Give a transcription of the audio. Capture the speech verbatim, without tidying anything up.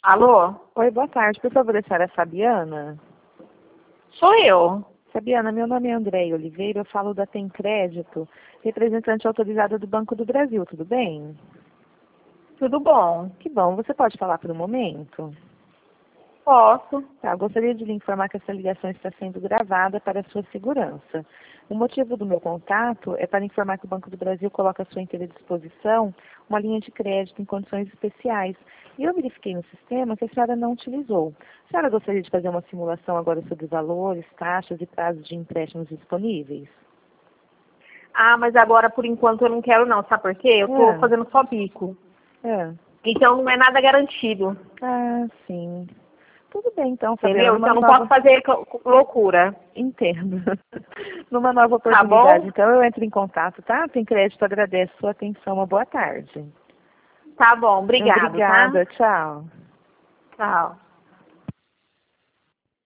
Alô? Oi, boa tarde. Por favor, a senhora é Fabiana? Sou eu. Fabiana, meu nome é Andréia Oliveira, eu falo da Tem Crédito, representante autorizada do Banco do Brasil, tudo bem? Tudo bom? Que bom, você pode falar por um momento? Posso. Tá, eu gostaria de lhe informar que essa ligação está sendo gravada para a sua segurança. O motivo do meu contato é para informar que o Banco do Brasil coloca à sua inteira disposição uma linha de crédito em condições especiais. E eu verifiquei no sistema que a senhora não utilizou. A senhora gostaria de fazer uma simulação agora sobre valores, taxas e prazos de empréstimos disponíveis? Ah, mas agora por enquanto eu não quero não, sabe por quê? Eu tô É. fazendo só bico. É. Então não é nada garantido. Ah, sim. Tudo bem, então, Fabiana. Entendeu? Numa Então eu não nova... posso fazer co- loucura. Entendo. Numa nova Tá oportunidade, bom? então, eu entro em contato, tá? Tem Crédito agradece sua atenção. Uma boa tarde. Tá bom. Obrigado, tá? Obrigada. Tchau. Tchau.